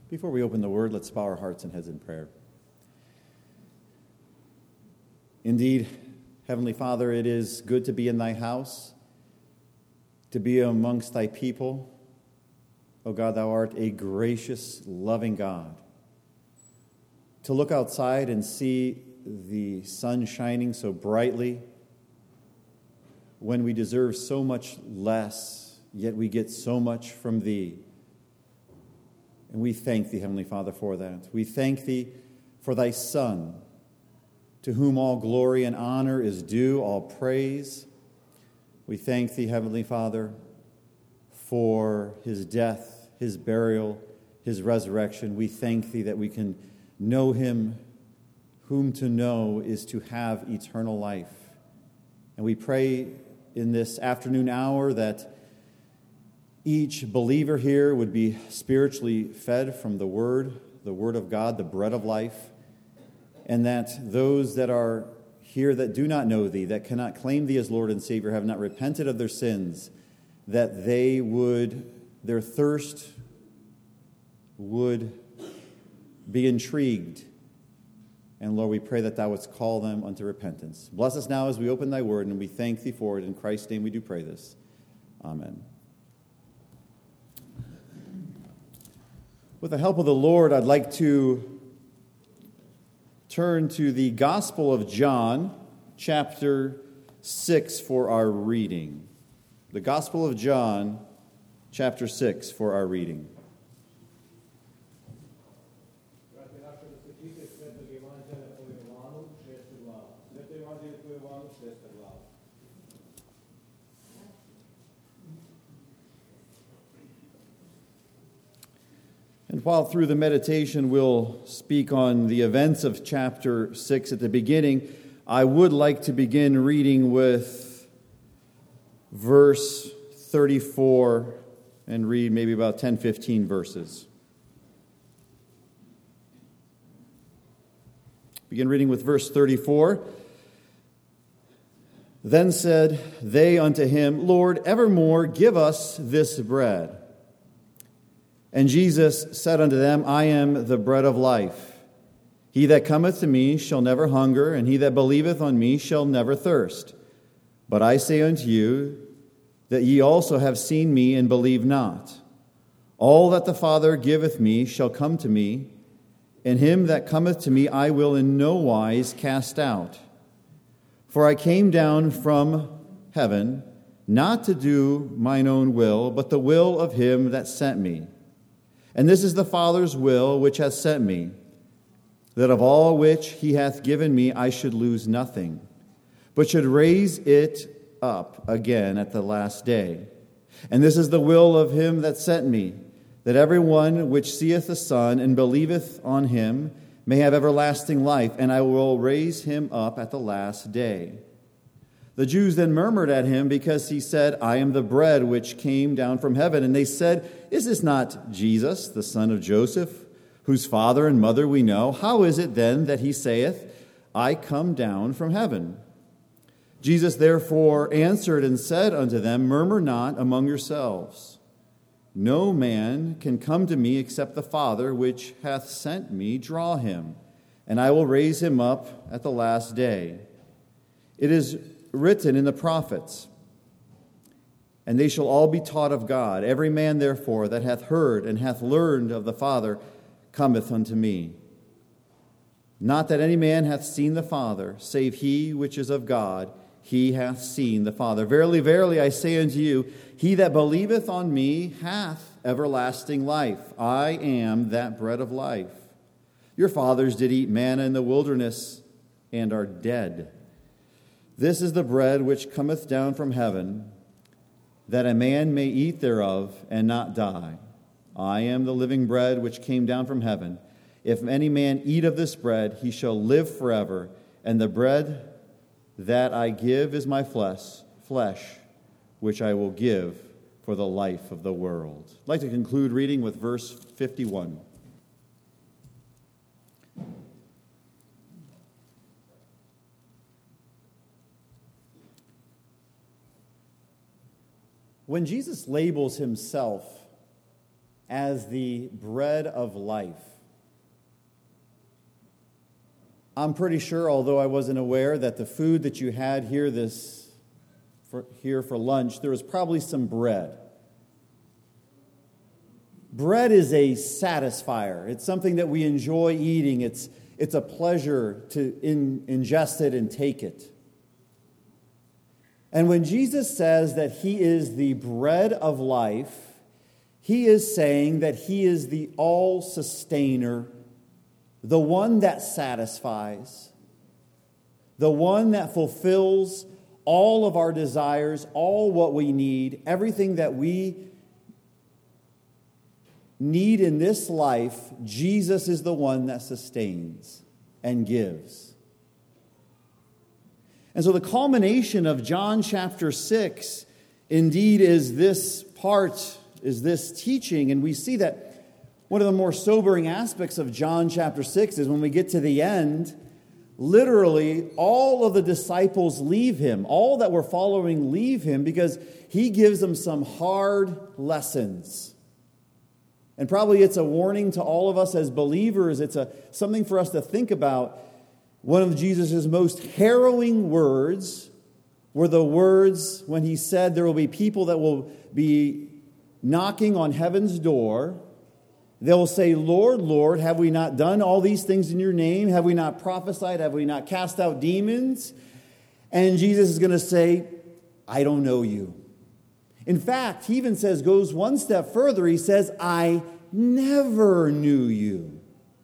Before we open the Word, let's bow our hearts and heads in prayer. Indeed, Heavenly Father, it is good to be in thy house, to be amongst thy people. O God, thou art a gracious, loving God. To look outside and see the sun shining so brightly when we deserve so much less, yet we get so much from thee. And we thank thee, Heavenly Father, for that. We thank thee for thy Son, to whom all glory and honor is due, all praise. We thank thee, Heavenly Father, for his death, his burial, his resurrection. We thank thee that we can know him, whom to know is to have eternal life. And we pray in this afternoon hour that each believer here would be spiritually fed from the Word of God, the bread of life, and that those that are here that do not know thee, that cannot claim thee as Lord and Savior, have not repented of their sins, that their thirst would be intrigued. And Lord, we pray that thou wouldst call them unto repentance. Bless us now as we open thy word, and we thank thee for it. In Christ's name we do pray this. Amen. With the help of the Lord, I'd like to turn to the Gospel of John, chapter 6, for our reading. The Gospel of John, chapter 6, for our reading. And while through the meditation we'll speak on the events of chapter 6 at the beginning, I would like to begin reading with verse 34 and read maybe about 10, 15 verses. Begin reading with verse 34. Then said they unto him, Lord, evermore give us this bread. And Jesus said unto them, I am the bread of life. He that cometh to me shall never hunger, and he that believeth on me shall never thirst. But I say unto you, that ye also have seen me, and believe not. All that the Father giveth me shall come to me, and him that cometh to me I will in no wise cast out. For I came down from heaven, not to do mine own will, but the will of him that sent me. And this is the Father's will which hath sent me, that of all which he hath given me I should lose nothing, but should raise it up again at the last day. And this is the will of him that sent me, that every one which seeth the Son and believeth on him may have everlasting life, and I will raise him up at the last day. The Jews then murmured at him because he said, I am the bread which came down from heaven. And they said, Is this not Jesus, the son of Joseph, whose father and mother we know? How is it then that he saith, I come down from heaven? Jesus therefore answered and said unto them, Murmur not among yourselves. No man can come to me except the Father which hath sent me draw him, and I will raise him up at the last day. It is written in the prophets, and they shall all be taught of God. Every man, therefore, that hath heard and hath learned of the Father cometh unto me. Not that any man hath seen the Father, save he which is of God, he hath seen the Father. Verily, verily, I say unto you, he that believeth on me hath everlasting life. I am that bread of life. Your fathers did eat manna in the wilderness, and are dead. This is the bread which cometh down from heaven, that a man may eat thereof and not die. I am the living bread which came down from heaven. If any man eat of this bread, he shall live forever. And the bread that I give is my flesh, which I will give for the life of the world. I'd like to conclude reading with verse 51. When Jesus labels himself as the bread of life. I'm pretty sure, although I wasn't aware, that the food that you had here for lunch, there was probably some bread. Bread is a satisfier. It's something that we enjoy eating. It's a pleasure to ingest it and take it. And when Jesus says that he is the bread of life, he is saying that he is the all-sustainer, the one that satisfies, the one that fulfills all of our desires, all what we need, everything that we need in this life. Jesus is the one that sustains and gives. And so the culmination of John chapter 6 indeed is this teaching. And we see that one of the more sobering aspects of John chapter 6 is when we get to the end, literally all of the disciples leave him. All that were following leave him because he gives them some hard lessons. And probably it's a warning to all of us as believers. It's something for us to think about. One of Jesus' most harrowing words were the words when he said there will be people that will be knocking on heaven's door. They'll say, Lord, Lord, have we not done all these things in your name? Have we not prophesied? Have we not cast out demons? And Jesus is going to say, I don't know you. In fact, he even goes one step further. He says, I never knew you.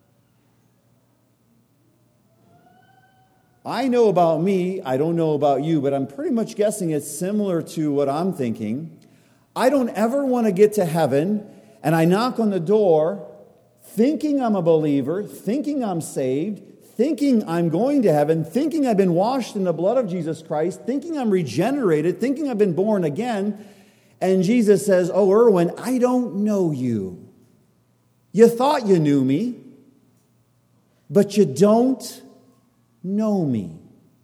I know about me, I don't know about you, but I'm pretty much guessing it's similar to what I'm thinking. I don't ever want to get to heaven, and I knock on the door thinking I'm a believer, thinking I'm saved, thinking I'm going to heaven, thinking I've been washed in the blood of Jesus Christ, thinking I'm regenerated, thinking I've been born again. And Jesus says, oh, Erwin, I don't know you. You thought you knew me, but you don't know me.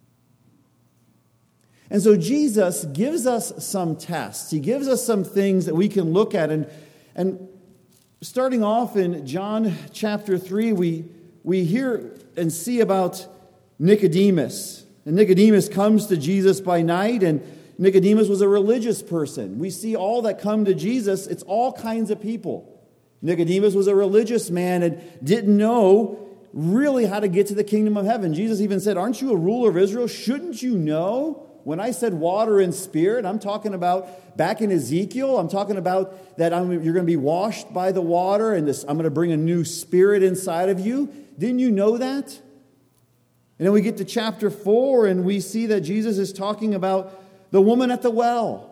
And so Jesus gives us some tests. He gives us some things that we can look at. And starting off in John chapter 3, we hear and see about Nicodemus. And Nicodemus comes to Jesus by night, and Nicodemus was a religious person. We see all that come to Jesus, it's all kinds of people. Nicodemus was a religious man and didn't know really how to get to the kingdom of heaven. Jesus even said, aren't you a ruler of Israel? Shouldn't you know? When I said water and spirit, I'm talking about back in Ezekiel, I'm talking about that you're going to be washed by the water and I'm going to bring a new spirit inside of you. Didn't you know that? And then we get to chapter 4 and we see that Jesus is talking about the woman at the well.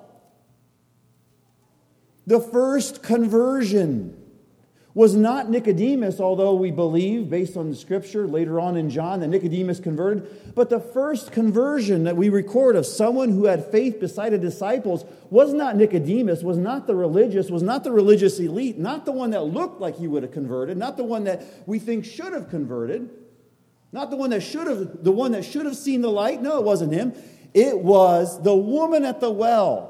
The first conversion was not Nicodemus, although we believe, based on the scripture later on in John, that Nicodemus converted. But the first conversion that we record of someone who had faith beside the disciples was not Nicodemus, was not the religious elite, not the one that looked like he would have converted, not the one that we think should have converted, not the one that should have seen the light. No, it wasn't him. It was the woman at the well.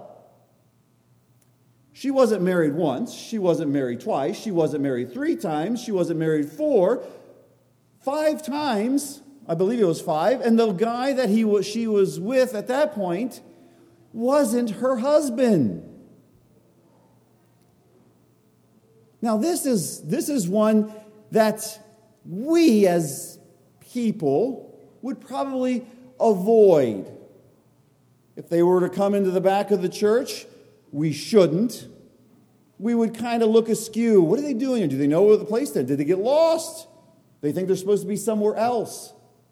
She wasn't married once. She wasn't married twice. She wasn't married 3 times. She wasn't married 4. 5 times. I believe it was 5. And the guy that she was with at that point wasn't her husband. Now this is one that we as people would probably avoid. If they were to come into the back of the church, we shouldn't. We would kind of look askew. What are they doing? Do they know where the place is? Did they get lost? They think they're supposed to be somewhere else.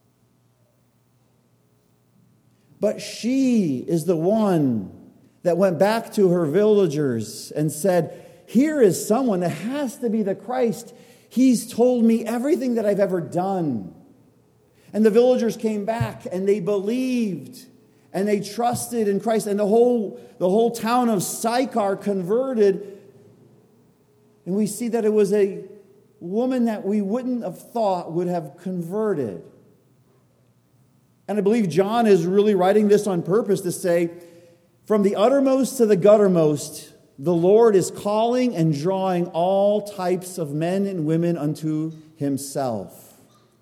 But she is the one that went back to her villagers and said, here is someone that has to be the Christ. He's told me everything that I've ever done. And the villagers came back and they believed. And they trusted in Christ. And the whole town of Sychar converted. And we see that it was a woman that we wouldn't have thought would have converted. And I believe John is really writing this on purpose to say, from the uttermost to the guttermost, the Lord is calling and drawing all types of men and women unto himself.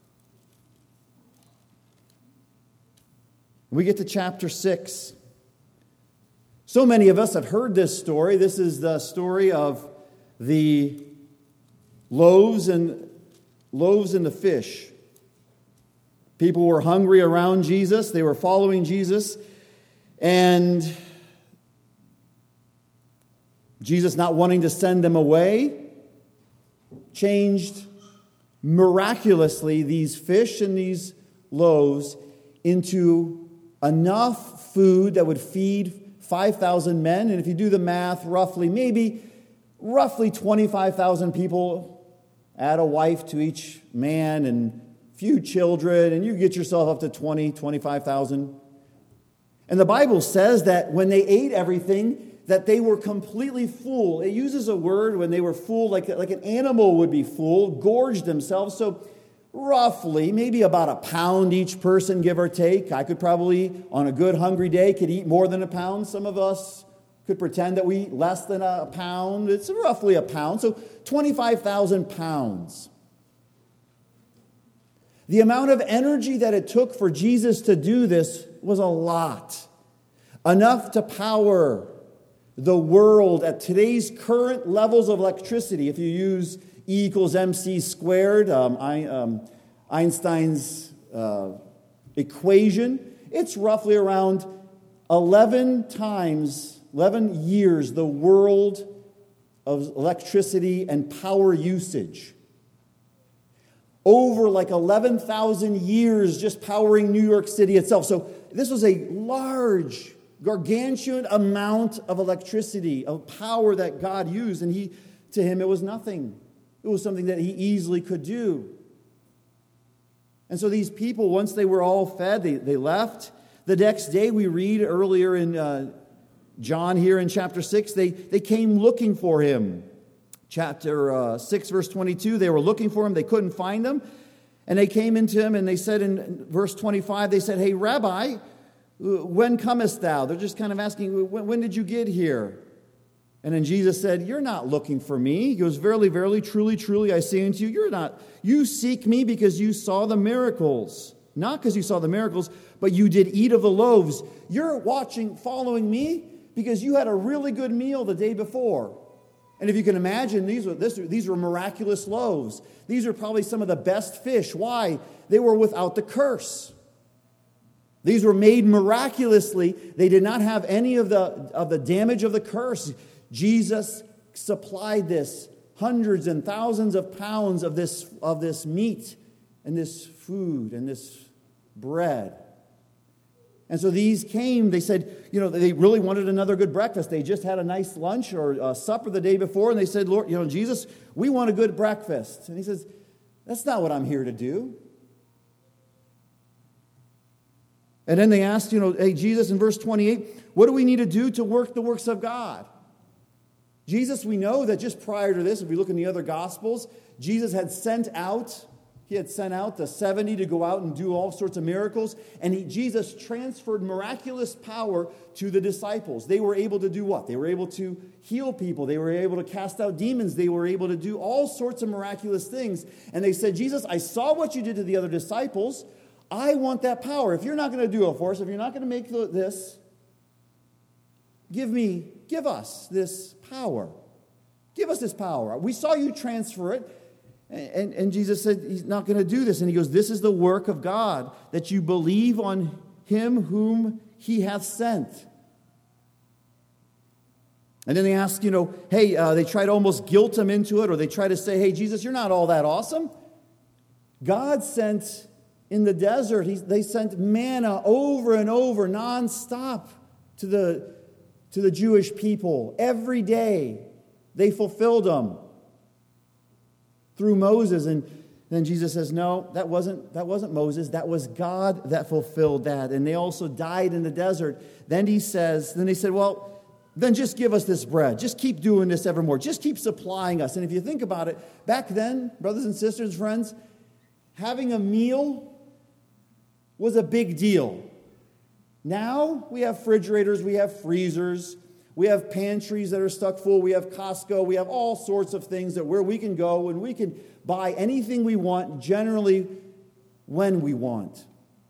We get to chapter 6. So many of us have heard this story. This is the story of the loaves and the fish. People were hungry around Jesus. They were following Jesus. And Jesus, not wanting to send them away, changed miraculously these fish and these loaves into enough food that would feed 5,000 men. And if you do the math, roughly 25,000 people, add a wife to each man and few children, and you get yourself up to 25,000. And the Bible says that when they ate everything, that they were completely full. It uses a word when they were full, like an animal would be full, gorged themselves. So roughly, maybe about a pound each person, give or take. I could probably, on a good hungry day, could eat more than a pound. Some of us could pretend that we eat less than a pound. It's roughly a pound. So 25,000 pounds. The amount of energy that it took for Jesus to do this was a lot. Enough to power the world at today's current levels of electricity. If you use E equals MC squared, Einstein's equation, it's roughly around 11 years the world of electricity and power usage. Over like 11,000 years just powering New York City itself. So this was a large, gargantuan amount of electricity, of power that God used. And to him, it was nothing. It was something that he easily could do. And so these people, once they were all fed, they left. The next day, we read earlier in John here in chapter 6, they came looking for him. Chapter 6, verse 22, they were looking for him. They couldn't find him. And they came into him and they said in verse 25, they said, "Hey, Rabbi, when comest thou?" They're just kind of asking, when did you get here? And then Jesus said, "You're not looking for me." He goes, "Verily, verily, truly, truly, I say unto you, you seek me because you saw the miracles. Not because you saw the miracles, but you did eat of the loaves. You're following me because you had a really good meal the day before." And if you can imagine, these were miraculous loaves. These are probably some of the best fish. Why? They were without the curse. These were made miraculously. They did not have any of the damage of the curse. Jesus supplied this, hundreds and thousands of pounds of this meat and this food and this bread. And so these came, they said, they really wanted another good breakfast. They just had a nice lunch or supper the day before, and they said, "Lord, Jesus, we want a good breakfast." And he says, "That's not what I'm here to do." And then they asked, "Hey, Jesus," in verse 28, "what do we need to do to work the works of God?" Jesus, we know that just prior to this, if we look in the other Gospels, Jesus had sent out the 70 to go out and do all sorts of miracles. And Jesus transferred miraculous power to the disciples. They were able to do what? They were able to heal people. They were able to cast out demons. They were able to do all sorts of miraculous things. And they said, "Jesus, I saw what you did to the other disciples. I want that power. If you're not going to do it for us, if you're not going to make this, give us this power. Give us this power. We saw you transfer it." And Jesus said he's not going to do this. And he goes, "This is the work of God, that you believe on him whom he hath sent." And then they ask, they try to almost guilt him into it, or they try to say, "Hey, Jesus, you're not all that awesome." God sent in the desert, they sent manna over and over, nonstop to the Jewish people. Every day they fulfilled them through Moses. And then Jesus says, "No, that wasn't Moses. That was God that fulfilled that." And they also died in the desert. Then they said, "Well, then just give us this bread. Just keep doing this evermore. Just keep supplying us." And if you think about it, back then, brothers and sisters, friends, having a meal was a big deal. Now we have refrigerators, we have freezers, We have pantries that are stuck full. We have Costco. We have all sorts of things that where we can go and we can buy anything we want, generally when we want.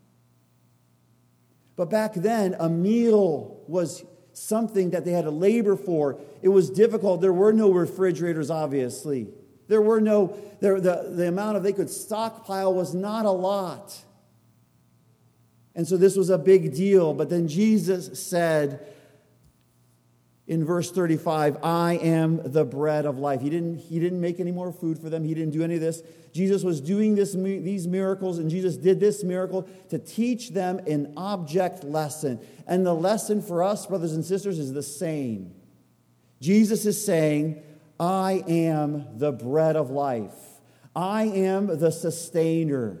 But back then, a meal was something that they had to labor for. It was difficult. There were no refrigerators, obviously. There were no, the amount of they could stockpile was not a lot. And so this was a big deal. But then Jesus said in verse 35, I am the bread of life. He didn't make any more food for them. He didn't do any of this. Jesus was doing these miracles, and Jesus did this miracle to teach them an object lesson. And the lesson for us, brothers and sisters, is the same. Jesus is saying, I am the bread of life. I am the sustainer.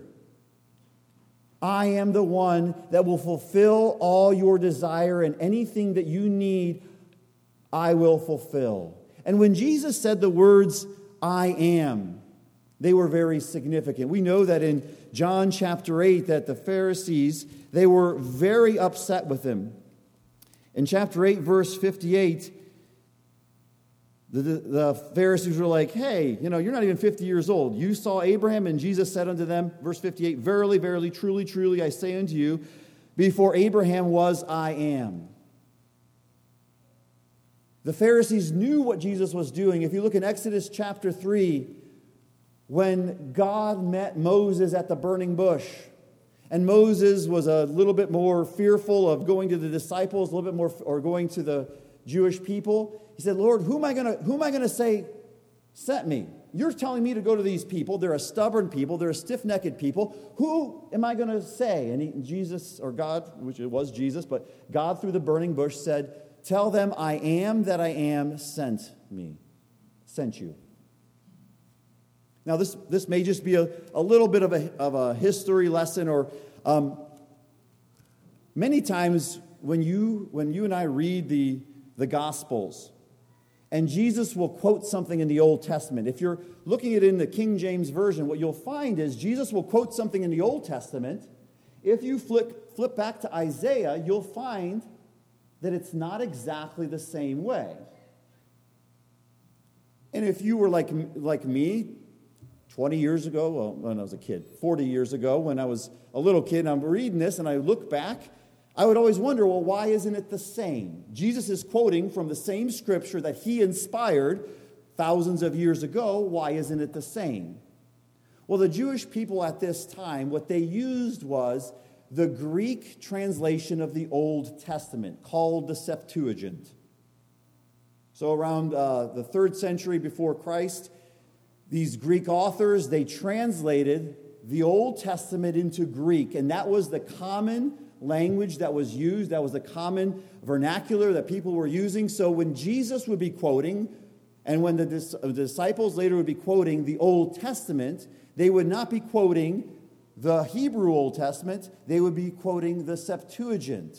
I am the one that will fulfill all your desire, and anything that you need, I will fulfill. And when Jesus said the words, I am, they were very significant. We know that in John chapter 8 that the Pharisees, they were very upset with him. In chapter 8, verse 58, the Pharisees were like, hey, you're not even 50 years old. You saw Abraham, and Jesus said unto them, verse 58, verily, verily, truly, truly, I say unto you, before Abraham was, I am. The Pharisees knew what Jesus was doing. If you look in Exodus chapter 3, when God met Moses at the burning bush, and Moses was a little bit more fearful of going to the disciples, a little bit more, or going to the Jewish people, he said, Lord, who am I going to say sent me? You're telling me to go to these people. They're a stubborn people. They're a stiff-necked people. Who am I going to say? And Jesus, or God, which it was Jesus, but God through the burning bush said, tell them I am that I am sent you. Now this may just be a little bit of a history lesson, or many times when you and I read the Gospels, and Jesus will quote something in the Old Testament. If you're looking at it in the King James Version, what you'll find is Jesus will quote something in the Old Testament. If you flip back to Isaiah, you'll find that it's not exactly the same way. And if you were like me, 20 years ago, well, when I was a kid, 40 years ago, when I was a little kid, and I'm reading this and I look back, I would always wonder, well, why isn't it the same? Jesus is quoting from the same scripture that he inspired thousands of years ago. Why isn't it the same? Well, the Jewish people at this time, what they used was the Greek translation of the Old Testament, called the Septuagint. So around the 3rd century before Christ, these Greek authors, they translated the Old Testament into Greek, and that was the common language that was used. That was the common vernacular that people were using. So when Jesus would be quoting, and when the disciples later would be quoting the Old Testament, they would not be quoting the Hebrew Old Testament, they would be quoting the Septuagint.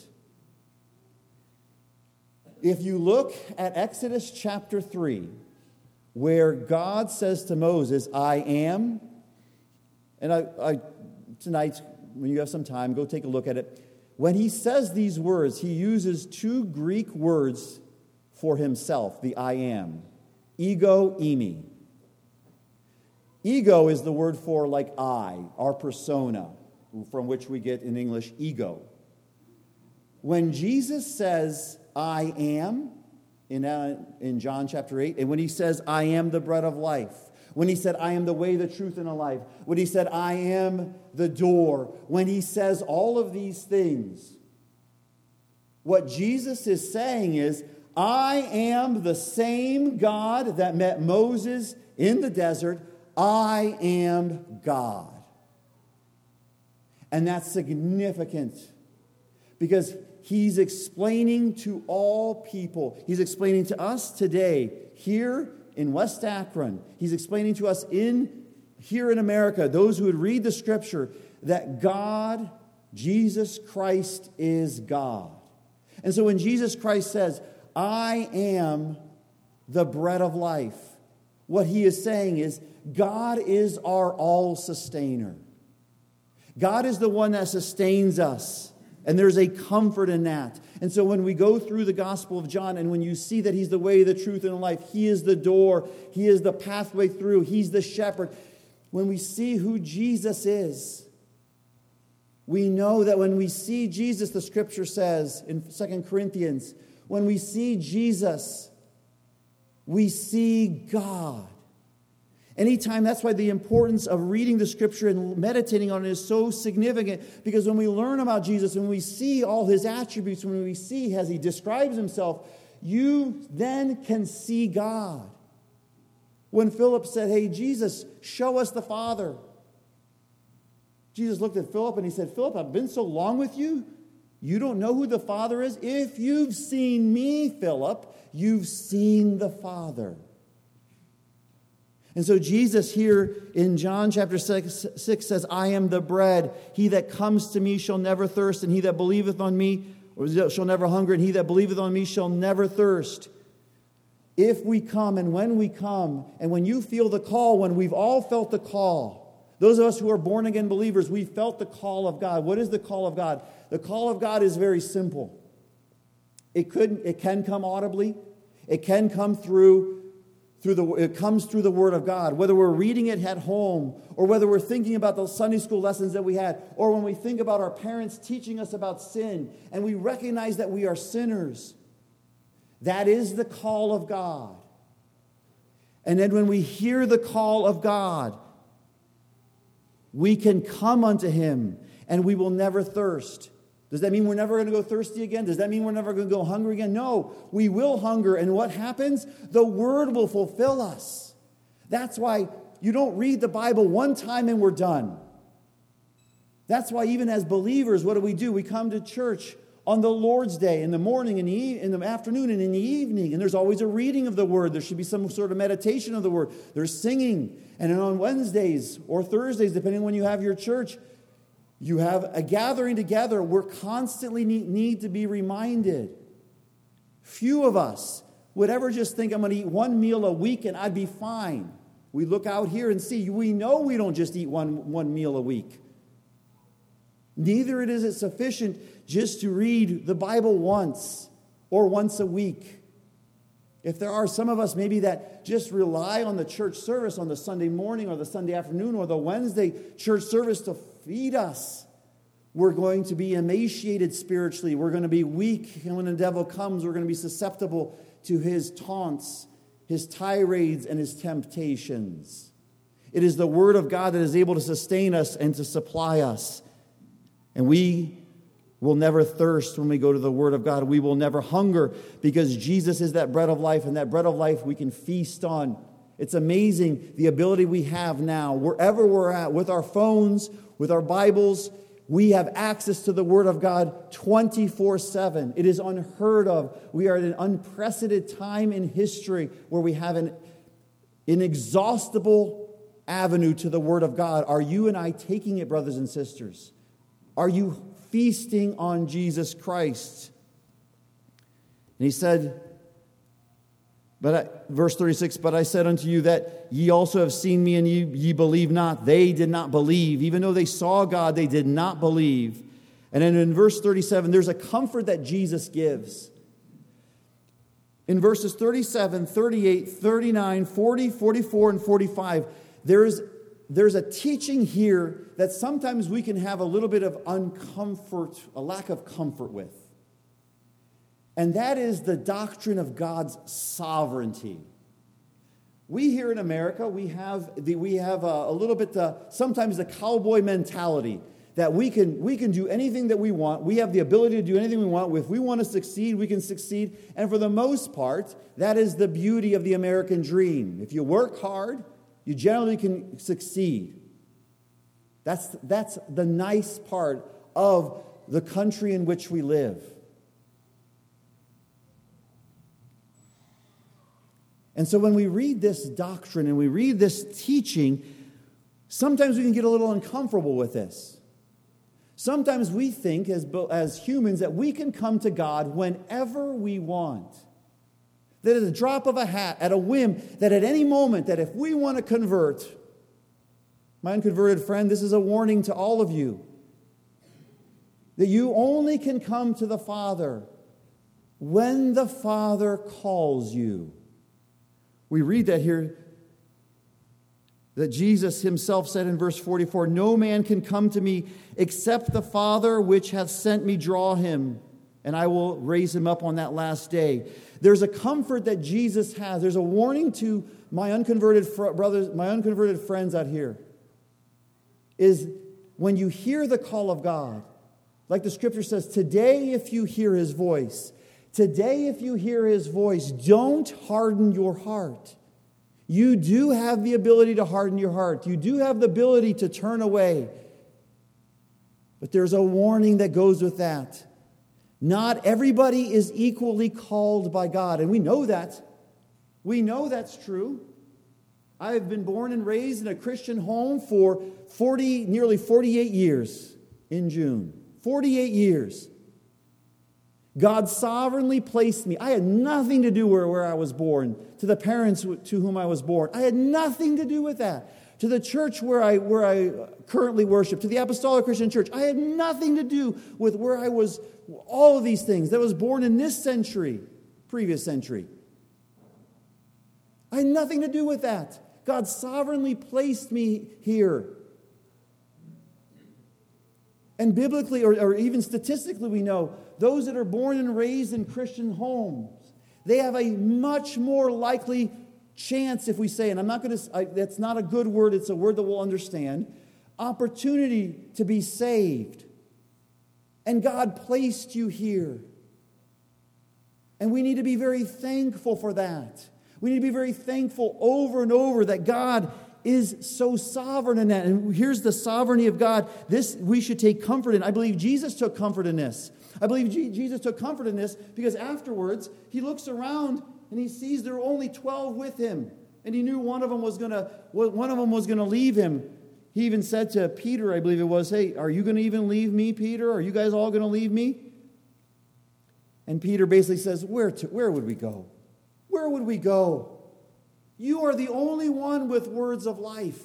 If you look at Exodus chapter 3, where God says to Moses, I am, and I tonight, when you have some time, go take a look at it. When he says these words, he uses 2 Greek words for himself, the I am. Ego, eimi. Ego is the word for like I, our persona, from which we get in English ego. When Jesus says I am, in John chapter 8, and when he says I am the bread of life, when he said I am the way, the truth, and the life, when he said I am the door, when he says all of these things, what Jesus is saying is, I am the same God that met Moses in the desert. I am God. And that's significant because he's explaining to all people. He's explaining to us today, here in West Akron. He's explaining to us here in America, those who would read the scripture, that God, Jesus Christ, is God. And so when Jesus Christ says, I am the bread of life, what he is saying is, God is our all-sustainer. God is the one that sustains us. And there's a comfort in that. And so when we go through the Gospel of John, and when you see that he's the way, the truth, and the life, he is the door, he is the pathway through, he's the shepherd. When we see who Jesus is, we know that when we see Jesus, the Scripture says in 2 Corinthians, when we see Jesus, we see God. Anytime, that's why the importance of reading the Scripture and meditating on it is so significant, because when we learn about Jesus, when we see all his attributes, when we see as he describes himself, you then can see God. When Philip said, "Hey, Jesus, show us the Father," Jesus looked at Philip and he said, "Philip, I've been so long with you, you don't know who the Father is? If you've seen me, Philip, you've seen the Father." And so Jesus here in John chapter 6 says, "I am the bread. He that comes to me shall never thirst, and he that believeth on me shall never hunger, and he that believeth on me shall never thirst." If we come and when we come, and when you feel the call, when we've all felt the call, those of us who are born again believers, we felt the call of God. What is the call of God? The call of God is very simple. It can come audibly. It can come it comes through the Word of God, whether we're reading it at home, or whether we're thinking about the Sunday school lessons that we had, or when we think about our parents teaching us about sin, and we recognize that we are sinners. That is the call of God. And then when we hear the call of God, we can come unto him, and we will never thirst. Does that mean we're never going to go thirsty again? Does that mean we're never going to go hungry again? No, we will hunger. And what happens? The Word will fulfill us. That's why you don't read the Bible one time and we're done. That's why even as believers, what do? We come to church on the Lord's Day, in the morning, in the afternoon, and in the evening. And there's always a reading of the Word. There should be some sort of meditation of the Word. There's singing. And then on Wednesdays or Thursdays, depending on when you have your church, you have a gathering together. We're constantly need to be reminded. Few of us would ever just think, I'm going to eat one meal a week and I'd be fine. We look out here and see, we know we don't just eat one meal a week. Neither is it sufficient just to read the Bible once or once a week. If there are some of us maybe that just rely on the church service on the Sunday morning or the Sunday afternoon or the Wednesday church service to feed us, we're going to be emaciated spiritually. We're going to be weak. And when the devil comes, we're going to be susceptible to his taunts, his tirades, and his temptations. It is the Word of God that is able to sustain us and to supply us. And we will never thirst when we go to the Word of God. We will never hunger because Jesus is that bread of life, and that bread of life we can feast on. It's amazing the ability we have now, wherever we're at, with our phones, with our Bibles, we have access to the Word of God 24/7. It is unheard of. We are at an unprecedented time in history where we have an inexhaustible avenue to the Word of God. Are you and I taking it, brothers and sisters? Are you feasting on Jesus Christ? And he said, verse 36, "But I said unto you that ye also have seen me, and ye believe not." They did not believe. Even though they saw God, they did not believe. And then in verse 37, there's a comfort that Jesus gives. In verses 37, 38, 39, 40, 44, and 45, there's a teaching here that sometimes we can have a little bit of uncomfort, a lack of comfort with. And that is the doctrine of God's sovereignty. We here in America, we have a little bit sometimes the cowboy mentality that we can do anything that we want. We have the ability to do anything we want. If we want to succeed, we can succeed. And for the most part, that is the beauty of the American dream. If you work hard, you generally can succeed. That's the nice part of the country in which we live. And so when we read this doctrine and we read this teaching, sometimes we can get a little uncomfortable with this. Sometimes we think as humans that we can come to God whenever we want. That at a drop of a hat, at a whim, that at any moment, that if we want to convert, my unconverted friend, this is a warning to all of you. that you only can come to the Father when the Father calls you. We read that here, that Jesus himself said in verse 44, "No man can come to me except the Father which hath sent me draw him, and I will raise him up on that last day." There's a comfort that Jesus has. There's a warning to my unconverted brothers, my unconverted friends out here, is when you hear the call of God, like the scripture says, today if you hear his voice, don't harden your heart. You do have the ability to harden your heart. You do have the ability to turn away. But there's a warning that goes with that. Not everybody is equally called by God. And we know that. We know that's true. I have been born and raised in a Christian home for nearly 48 years in June. 48 years. God sovereignly placed me. I had nothing to do where I was born, to the parents to whom I was born. I had nothing to do with that. To the church where I currently worship, to the Apostolic Christian Church. I had nothing to do with where I was, all of these things. That was born in this century, previous century. I had nothing to do with that. God sovereignly placed me here. And biblically, or even statistically, we know those that are born and raised in Christian homes, they have a much more likely chance, if we say, and I'm not going to, that's not a good word, it's a word that we'll understand, opportunity to be saved. And God placed you here. And we need to be very thankful for that. We need to be very thankful over and over that God is so sovereign in that. And here's the sovereignty of God. This we should take comfort in. I believe Jesus took comfort in this. I believe Jesus took comfort in this because afterwards he looks around and he sees there are only 12 with him. And he knew one of them was going to leave him. He even said to Peter, I believe it was, "Hey, are you going to even leave me, Peter? Are you guys all going to leave me?" And Peter basically says, where would we go? Where would we go? You are the only one with words of life.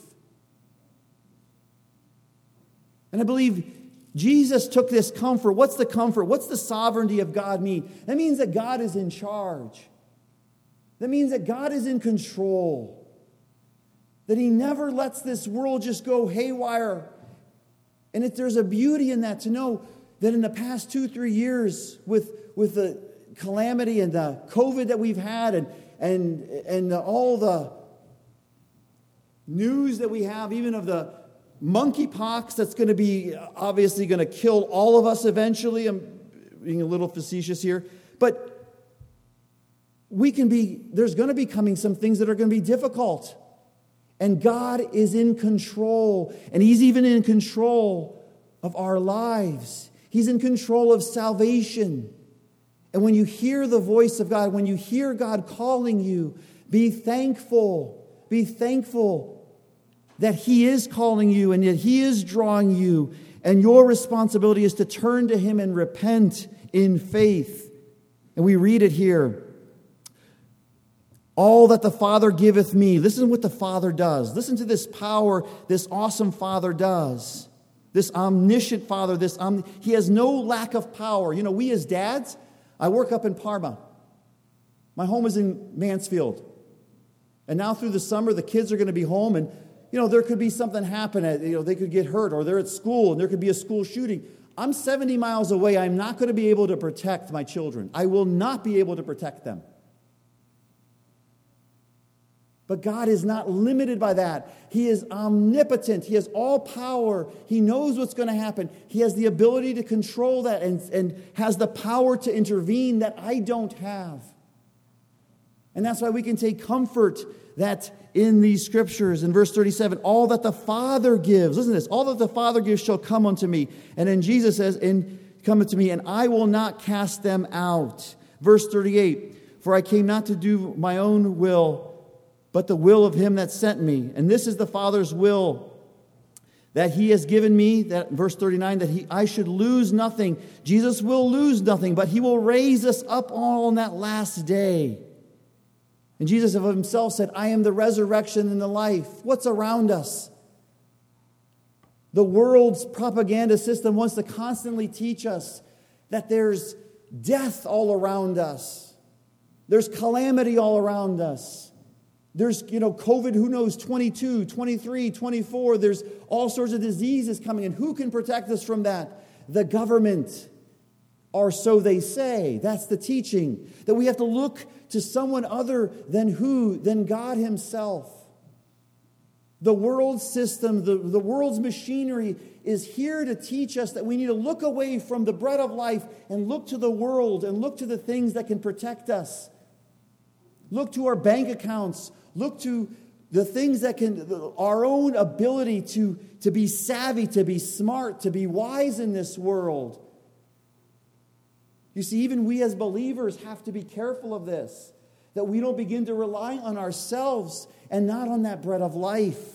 And I believe Jesus took this comfort. What's the comfort? What's the sovereignty of God mean? That means that God is in charge. That means that God is in control. That he never lets this world just go haywire. And there's a beauty in that, to know that in the past 2-3 years with the calamity and the COVID that we've had and all the news that we have, even of the monkeypox that's going to be obviously going to kill all of us eventually. I'm being a little facetious here. But there's going to be coming some things that are going to be difficult. And God is in control. And he's even in control of our lives. He's in control of salvation. And when you hear the voice of God, when you hear God calling you, be thankful. Be thankful that he is calling you and that he is drawing you. And your responsibility is to turn to him and repent in faith. And we read it here. All that the Father giveth me. Listen to what the Father does. Listen to this power this awesome Father does. This omniscient Father. He has no lack of power. You know, we as dads, I work up in Parma. My home is in Mansfield. And now through the summer, the kids are going to be home. And, you know, there could be something happen. They could get hurt. Or they're at school and there could be a school shooting. I'm 70 miles away. I'm not going to be able to protect my children. I will not be able to protect them. But God is not limited by that. He is omnipotent. He has all power. He knows what's going to happen. He has the ability to control that and has the power to intervene that I don't have. And that's why we can take comfort that in these scriptures, in verse 37, all that the Father gives, listen to this, all that the Father gives shall come unto me. And then Jesus says, come unto me, and I will not cast them out. Verse 38, for I came not to do my own will, but the will of him that sent me. And this is the Father's will, that he has given me, that verse 39, that I should lose nothing. Jesus will lose nothing, but he will raise us up all on that last day. And Jesus of himself said, I am the resurrection and the life. What's around us? The world's propaganda system wants to constantly teach us that there's death all around us. There's calamity all around us. There's, COVID, who knows, 22, 23, 24. There's all sorts of diseases coming in. Who can protect us from that? The government, or so they say. That's the teaching. That we have to look to someone other than who? Than God himself. The world system, the world's machinery is here to teach us that we need to look away from the bread of life and look to the world and look to the things that can protect us. Look to our bank accounts. Look to the things that can, our own ability to be savvy, to be smart, to be wise in this world. You see, even we as believers have to be careful of this, that we don't begin to rely on ourselves and not on that bread of life.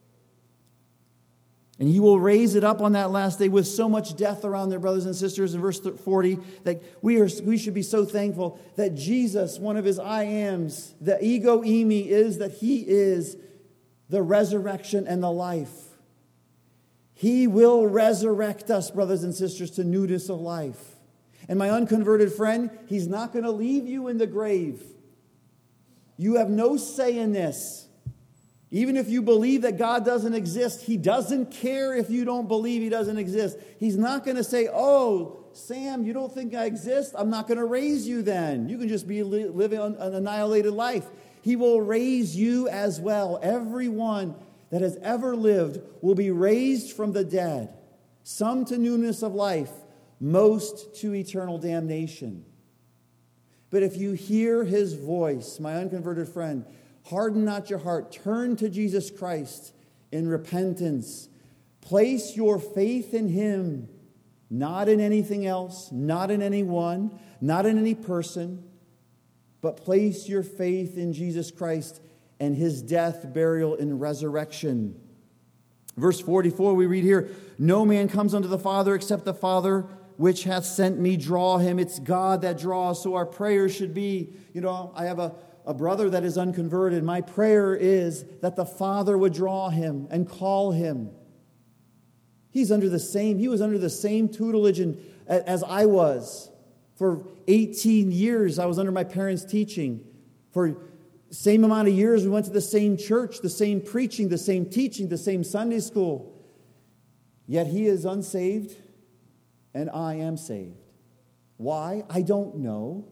And he will raise it up on that last day with so much death around their brothers and sisters. In verse 40, that we should be so thankful that Jesus, one of his I ams, the ego eimi, is that he is the resurrection and the life. He will resurrect us, brothers and sisters, to newness of life. And my unconverted friend, he's not going to leave you in the grave. You have no say in this. Even if you believe that God doesn't exist, he doesn't care if you don't believe he doesn't exist. He's not going to say, oh, Sam, you don't think I exist? I'm not going to raise you then. You can just be living an annihilated life. He will raise you as well. Everyone that has ever lived will be raised from the dead, some to newness of life, most to eternal damnation. But if you hear his voice, my unconverted friend, harden not your heart. Turn to Jesus Christ in repentance. Place your faith in him, not in anything else, not in anyone, not in any person, but place your faith in Jesus Christ and his death, burial, and resurrection. Verse 44, we read here, no man comes unto the Father except the Father which hath sent me draw him. It's God that draws. So our prayers should be, I have a brother that is unconverted. My prayer is that the Father would draw him and call him. He was under the same tutelage as I was. For 18 years, I was under my parents' teaching. For the same amount of years, we went to the same church, the same preaching, the same teaching, the same Sunday school. Yet he is unsaved, and I am saved. Why? I don't know.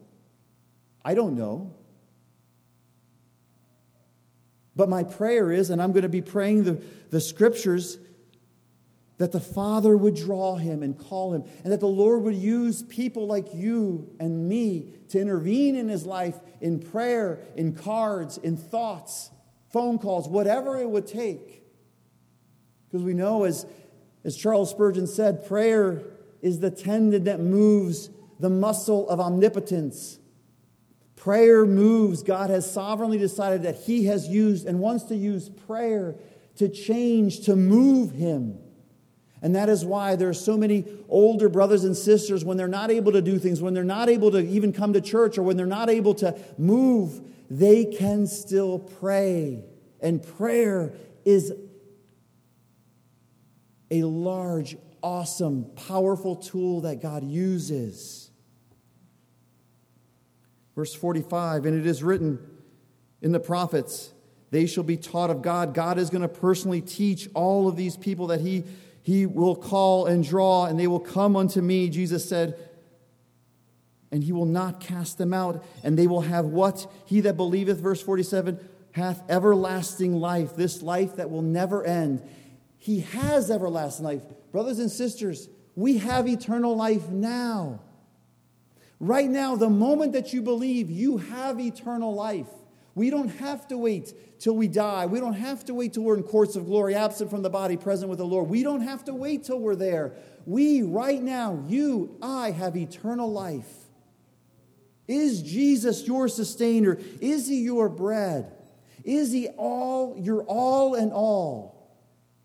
But my prayer is, and I'm going to be praying the scriptures, that the Father would draw him and call him, and that the Lord would use people like you and me to intervene in his life in prayer, in cards, in thoughts, phone calls, whatever it would take. Because we know, as Charles Spurgeon said, prayer is the tendon that moves the muscle of omnipotence. Prayer moves. God has sovereignly decided that he has used and wants to use prayer to change, to move him. And that is why there are so many older brothers and sisters, when they're not able to do things, when they're not able to even come to church, or when they're not able to move, they can still pray. And prayer is a large, awesome, powerful tool that God uses. Verse 45, and it is written in the prophets, they shall be taught of God. God is going to personally teach all of these people that he will call and draw, and they will come unto me, Jesus said, and he will not cast them out, and they will have what? He that believeth, verse 47, hath everlasting life, this life that will never end. He has everlasting life. Brothers and sisters, we have eternal life now. Right now, the moment that you believe, you have eternal life. We don't have to wait till we die. We don't have to wait till we're in courts of glory, absent from the body, present with the Lord. We don't have to wait till we're there. We, right now, you, I, have eternal life. Is Jesus your sustainer? Is he your bread? Is he your all and all?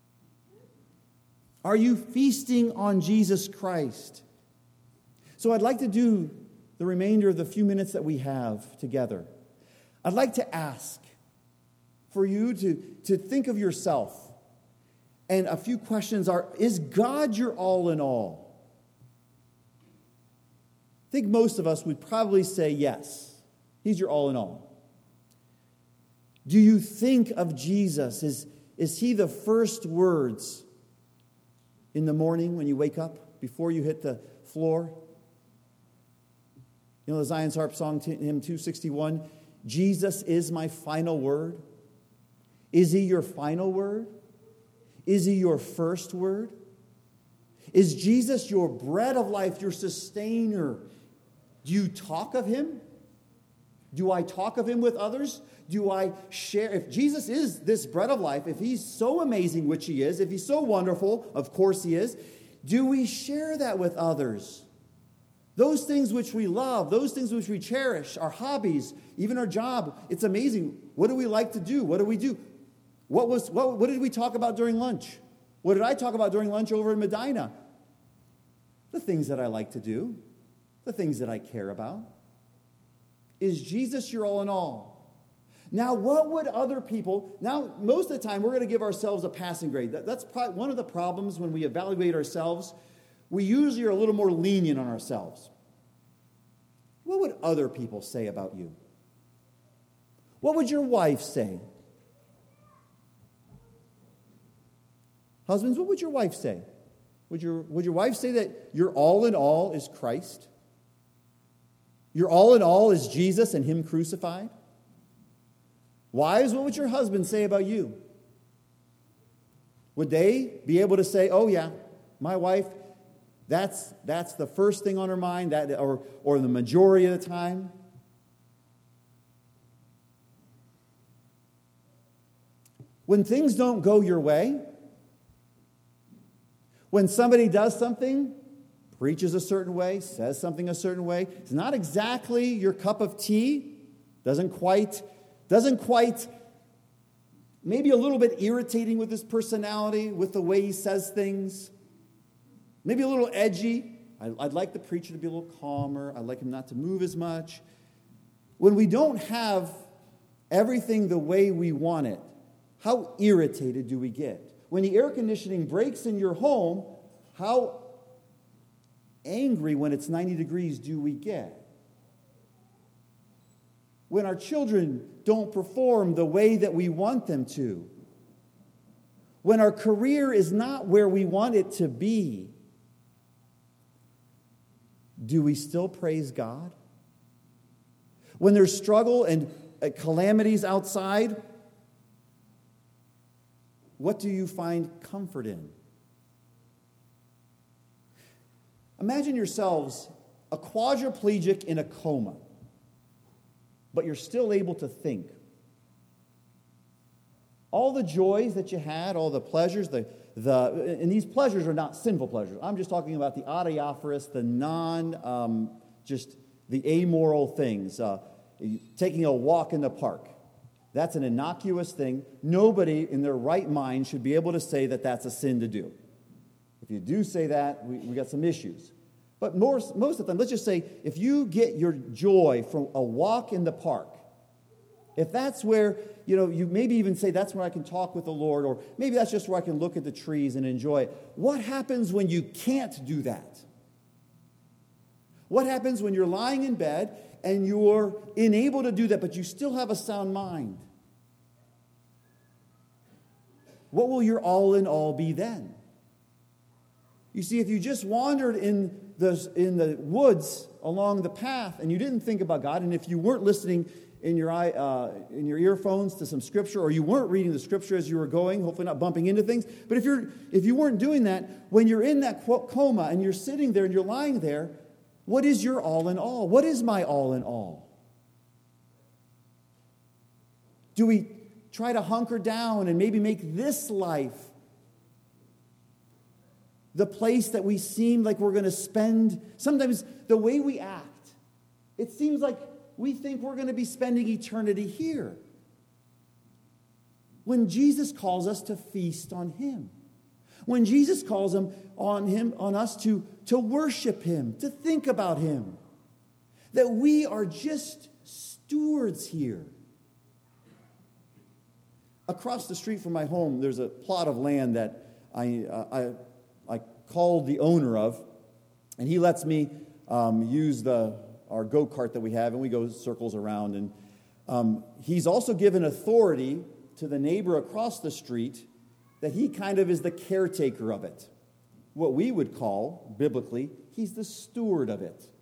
Are you feasting on Jesus Christ? So I'd like to do the remainder of the few minutes that we have together. I'd like to ask for you to think of yourself And a few questions are, is God your all in all? I think most of us would probably say yes. He's your all in all. Do you think of Jesus? Is he the first words in the morning when you wake up, before you hit the floor? You know the Zion's Harp song, hymn 261, Jesus is my final word. Is he your final word? Is he your first word? Is Jesus your bread of life, your sustainer? Do you talk of him? Do I talk of him with others? Do I share? If Jesus is this bread of life, if he's so amazing, which he is, if he's so wonderful, of course he is, do we share that with others? Those things which we love, those things which we cherish, our hobbies, even our job, it's amazing. What do we like to do? What do we do? What did we talk about during lunch? What did I talk about during lunch over in Medina? The things that I like to do, the things that I care about. Is Jesus your all in all? Now, what would other people... Now, most of the time, we're going to give ourselves a passing grade. That's probably one of the problems when we evaluate ourselves. We usually are a little more lenient on ourselves. What would other people say about you? What would your wife say? Husbands, what would your wife say? Would your wife say that your all in all is Christ? Your all in all is Jesus and him crucified? Wives, what would your husband say about you? Would they be able to say, oh yeah, my wife, that's the first thing on her mind, or the majority of the time? When things don't go your way, when somebody does something, preaches a certain way, says something a certain way, it's not exactly your cup of tea, doesn't quite, maybe a little bit irritating with his personality, with the way he says things, maybe a little edgy. I'd like the preacher to be a little calmer. I'd like him not to move as much. When we don't have everything the way we want it, how irritated do we get? When the air conditioning breaks in your home, how angry when it's 90 degrees do we get? When our children don't perform the way that we want them to? When our career is not where we want it to be? Do we still praise God? When there's struggle and calamities outside, what do you find comfort in? Imagine yourselves a quadriplegic in a coma, but you're still able to think. All the joys that you had, all the pleasures, and these pleasures are not sinful pleasures. I'm just talking about the adiaphorous, the just the amoral things. Taking a walk in the park. That's an innocuous thing. Nobody in their right mind should be able to say that that's a sin to do. If you do say that, we got some issues. But most of the time, let's just say, if you get your joy from a walk in the park, if that's where, you maybe even say that's where I can talk with the Lord, or maybe that's just where I can look at the trees and enjoy it. What happens when you can't do that? What happens when you're lying in bed and you're unable to do that, but you still have a sound mind? What will your all in all be then? You see, if you just wandered in the woods along the path and you didn't think about God, and if you weren't listening in your earphones to some scripture, or you weren't reading the scripture as you were going, hopefully not bumping into things, but if you weren't doing that, when you're in that coma and you're sitting there and you're lying there, what is your all in all? What is my all in all? Do we try to hunker down and maybe make this life the place that we seem like we're going to spend? Sometimes the way we act, it seems like we think we're going to be spending eternity here, when Jesus calls us to feast on him. When Jesus calls on us to worship him, to think about him, that we are just stewards here. Across the street from my home, there's a plot of land that I called the owner of, and he lets me use our go-kart that we have, and we go circles around. And he's also given authority to the neighbor across the street that he kind of is the caretaker of it. What we would call, biblically, he's the steward of it.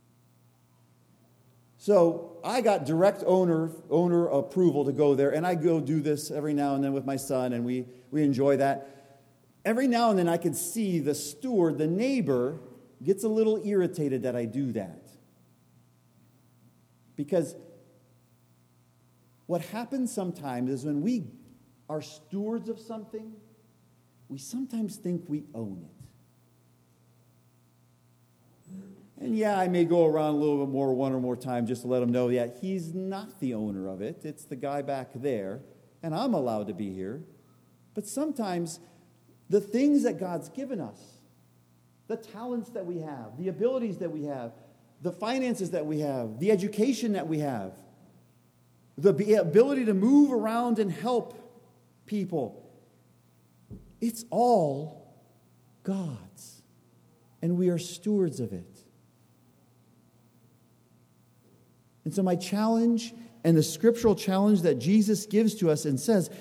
So I got direct owner approval to go there, and I go do this every now and then with my son, and we enjoy that. Every now and then I can see the steward, the neighbor, gets a little irritated that I do that. Because what happens sometimes is when we are stewards of something, we sometimes think we own it. And yeah, I may go around a little bit more, one or more times, just to let him know, he's not the owner of it. It's the guy back there, and I'm allowed to be here. But sometimes the things that God's given us, the talents that we have, the abilities that we have, the finances that we have, the education that we have, the ability to move around and help people, it's all God's, and we are stewards of it. And so my challenge and the scriptural challenge that Jesus gives to us and says,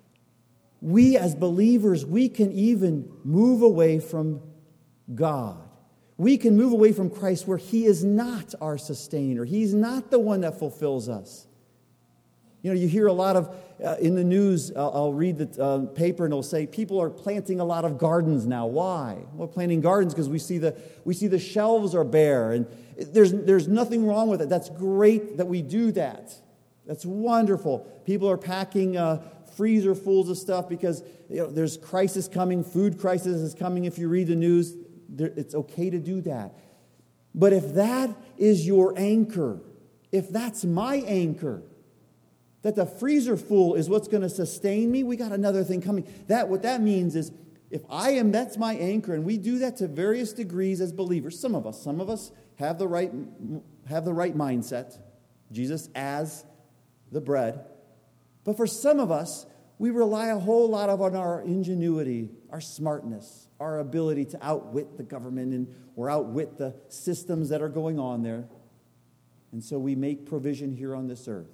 we as believers, we can even move away from God. We can move away from Christ where He is not our sustainer. He's not the one that fulfills us. You know, you hear a lot of, in the news, I'll read the paper and it'll say, people are planting a lot of gardens now. Why? Well, planting gardens because we see the shelves are bare, and there's nothing wrong with it. That's great that we do that. That's wonderful. People are packing freezer fulls of stuff because there's crisis coming, food crisis is coming. If you read the news, it's okay to do that. But if that is your anchor, if that's my anchor, that the freezer full is what's going to sustain me, we got another thing coming. What that means is, if that's my anchor, and we do that to various degrees as believers. Some of us have the right mindset, Jesus as the bread. But for some of us, we rely a whole lot on our ingenuity, our smartness, our ability to outwit the government or outwit the systems that are going on there. And so we make provision here on this earth.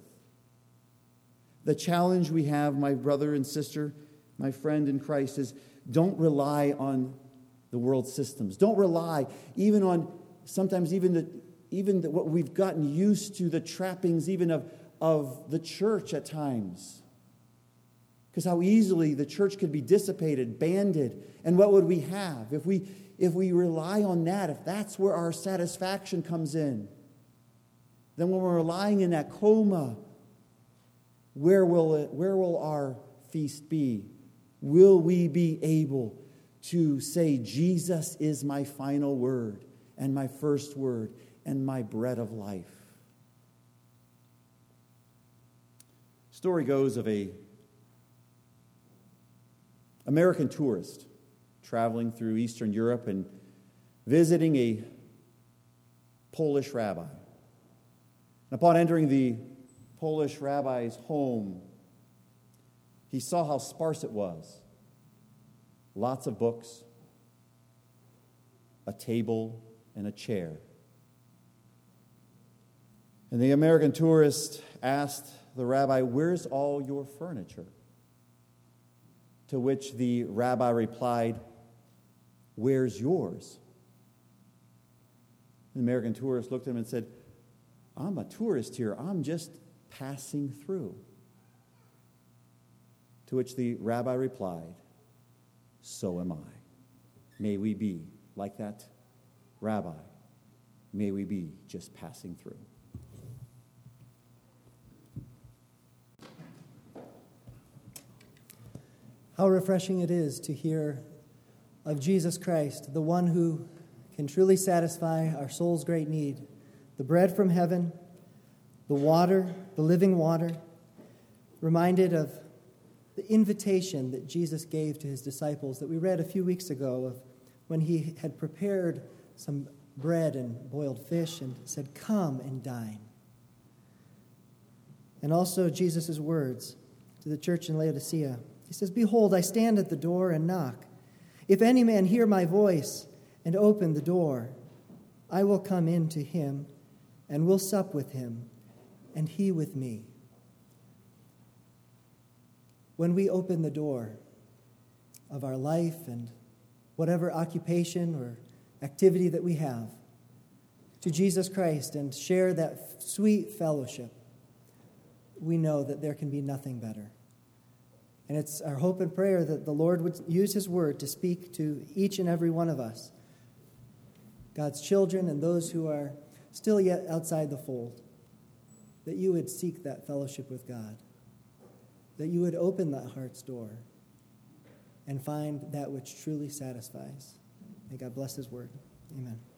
The challenge we have, my brother and sister, my friend in Christ, is don't rely on the world systems. Don't rely even on sometimes what we've gotten used to, the trappings even of the church at times. Because how easily the church could be dissipated, banded, and what would we have if we rely on that? If that's where our satisfaction comes in, then when we're lying in that coma, where will our feast be? Will we be able to say, Jesus is my final word and my first word and my bread of life? Story goes of a American tourist traveling through Eastern Europe and visiting a Polish rabbi. And upon entering the Polish rabbi's home, he saw how sparse it was. Lots of books, a table, and a chair. And the American tourist asked the rabbi, "Where's all your furniture?" To which the rabbi replied, "Where's yours?" The American tourist looked at him and said, "I'm a tourist here. I'm just passing through." To which the rabbi replied, "So am I." May we be like that rabbi. May we be just passing through. How refreshing it is to hear of Jesus Christ, the one who can truly satisfy our soul's great need, the bread from heaven, the water, the living water, reminded of the invitation that Jesus gave to his disciples that we read a few weeks ago of when he had prepared some bread and boiled fish and said, "Come and dine." And also Jesus' words to the church in Laodicea. He says, "Behold, I stand at the door and knock. If any man hear my voice and open the door, I will come in to him and will sup with him, and he with me. When we open the door of our life and whatever occupation or activity that we have to Jesus Christ and share that sweet fellowship, we know that there can be nothing better. And it's our hope and prayer that the Lord would use his word to speak to each and every one of us, God's children and those who are still yet outside the fold, that you would seek that fellowship with God, that you would open that heart's door and find that which truly satisfies. May God bless his word. Amen.